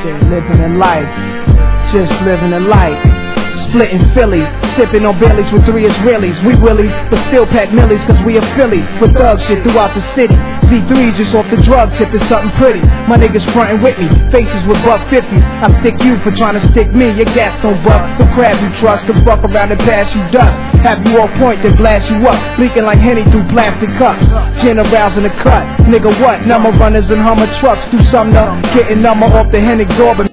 Shit, living in life, just living in life. Splitting Philly, sipping on Baileys with 3 Israelis. We willies, but still pack millies cause we a Philly. With thug shit throughout the city. Z3 just off the drug tip is something pretty. My niggas frontin' with me, faces with buck 50s. I stick you for trying to stick me, your gas don't buck. The crab you trust, the fuck around and pass you dust. Have you on point, then blast you up. Blinking like Henny through plastic cups. Generals in the cut, nigga what? Number runners and Hummer trucks. Do something up, getting number off the Hen exorbitant.